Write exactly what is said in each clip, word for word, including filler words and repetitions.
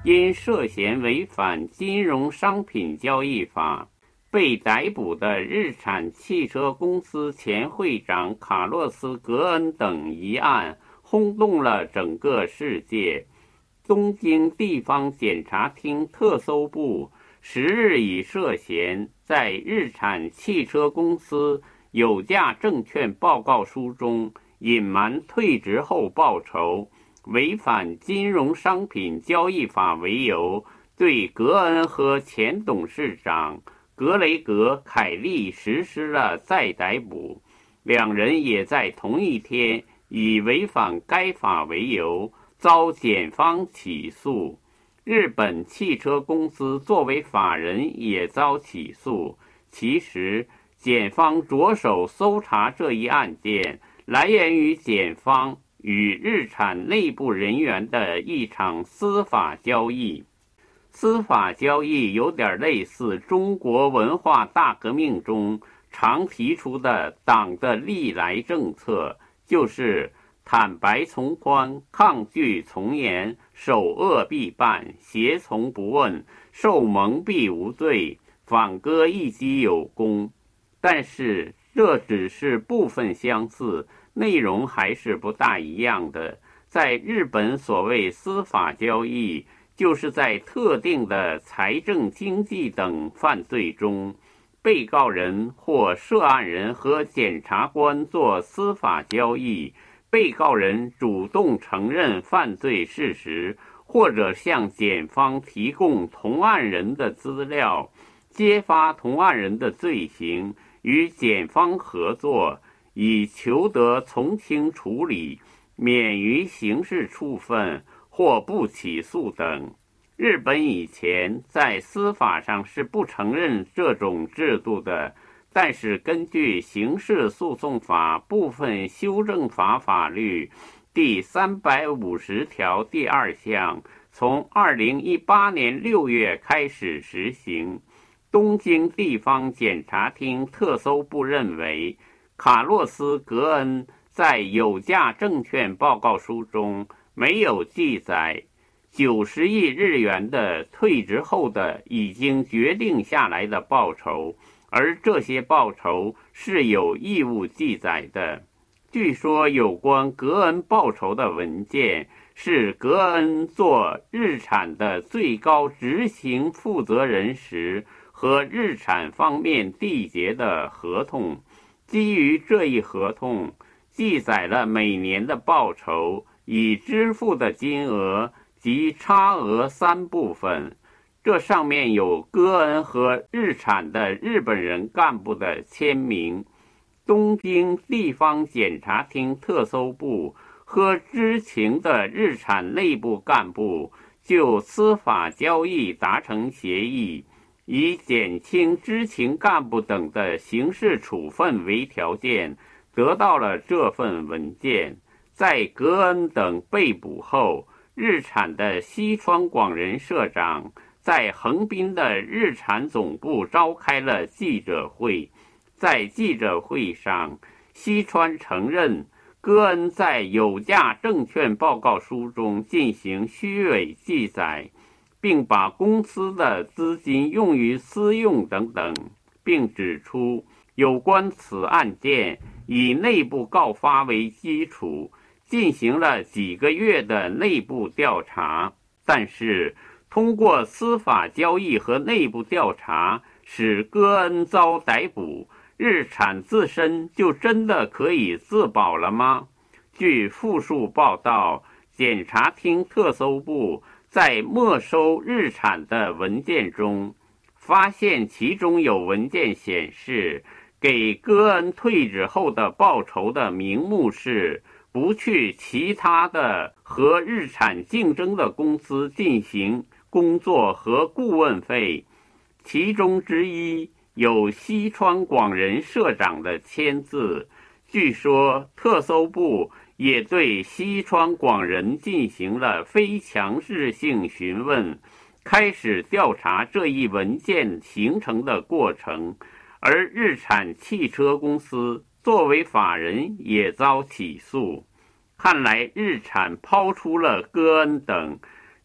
因涉嫌违反金融商品交易法被逮捕的日产汽车公司前会长卡洛斯·格恩等一案轰动了整个世界。东京地方检察厅特搜部十日以涉嫌在日产汽车公司有价证券报告书中隐瞒退职后报酬，违反金融商品交易法为由，对格恩和前董事长格雷格·凯利实施了再逮捕。两人也在同一天以违反该法为由遭检方起诉。日本汽车公司作为法人也遭起诉。其实检方着手搜查这一案件来源于检方与日产内部人员的一场司法交易。司法交易有点类似中国文化大革命中常提出的党的历来政策，就是坦白从宽，抗拒从严，首恶必办，胁从不问，受蒙蔽无罪，反戈一击有功。但是这只是部分相似，内容还是不大一样的。在日本，所谓司法交易，就是在特定的财政、经济等犯罪中，被告人或涉案人和检察官做司法交易，被告人主动承认犯罪事实，或者向检方提供同案人的资料，揭发同案人的罪行，与检方合作，以求得从轻处理，免于刑事处分或不起诉等。日本以前在司法上是不承认这种制度的，但是根据刑事诉讼法部分修正法法律第三百五十条第二项，从二零一八年六月开始实行。东京地方检察厅特搜部认为，卡洛斯·格恩在有价证券报告书中没有记载九十亿日元的退职后的已经决定下来的报酬，而这些报酬是有义务记载的。据说有关格恩报酬的文件是格恩做日产的最高执行负责人时和日产方面缔结的合同。基于这一合同，记载了每年的报酬、已支付的金额及差额三部分。这上面有戈恩和日产的日本人干部的签名。东京地方检察厅特搜部和知情的日产内部干部就司法交易达成协议，以减轻知情干部等的刑事处分为条件，得到了这份文件。在格恩等被捕后，日产的西川广人社长在横滨的日产总部召开了记者会。在记者会上，西川承认戈恩在有价证券报告书中进行虚伪记载，并把公司的资金用于私用等等，并指出有关此案件以内部告发为基础，进行了几个月的内部调查。但是通过司法交易和内部调查使戈恩遭逮捕，日产自身就真的可以自保了吗？据复述报道，检察厅特搜部在没收日产的文件中，发现其中有文件显示，给戈恩退职后的报酬的名目是不去其他的和日产竞争的公司进行工作和顾问费，其中之一有西川广人社长的签字。据说特搜部也对西川广人进行了非强制性询问，开始调查这一文件形成的过程。而日产汽车公司作为法人也遭起诉。看来日产抛出了戈恩等，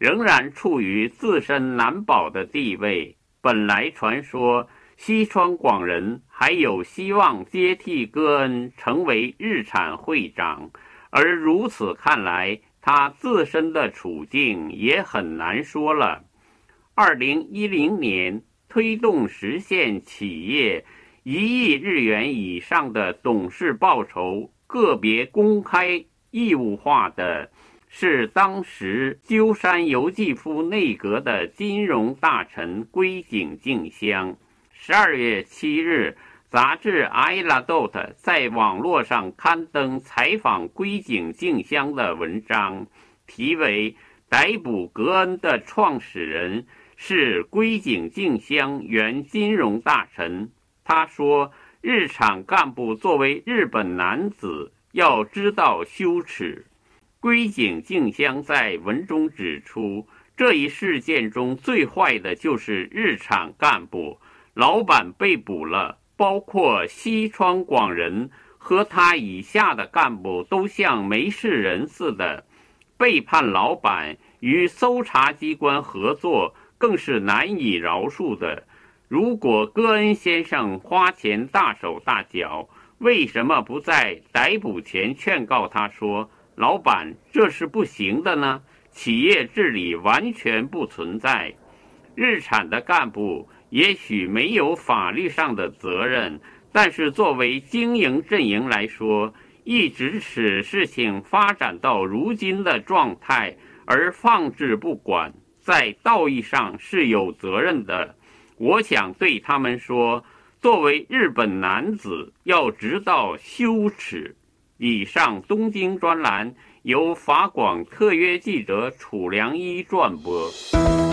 仍然处于自身难保的地位。本来传说西川广人还有希望接替戈恩成为日产会长，而如此看来，他自身的处境也很难说了。二零一零年推动实现企业一亿日元以上的董事报酬个别公开义务化的是当时鸠山由纪夫内阁的金融大臣龟井静香。十二月七日，杂志《Ailadot》在网络上刊登采访龟井静香的文章，题为逮捕戈恩的创始人是龟井静香原金融大臣。他说，日产干部作为日本男子要知道羞耻。龟井静香在文中指出，这一事件中最坏的就是日产干部，老板被捕了，包括西川广人和他以下的干部都像没事人似的。背叛老板与搜查机关合作更是难以饶恕的。如果戈恩先生花钱大手大脚，为什么不在逮捕前劝告他说，老板，这是不行的呢？企业治理完全不存在。日产的干部也许没有法律上的责任，但是作为经营阵营来说，一直使事情发展到如今的状态而放置不管，在道义上是有责任的。我想对他们说，作为日本男子要知道羞耻。以上东京专栏由法广特约记者楚良一撰播。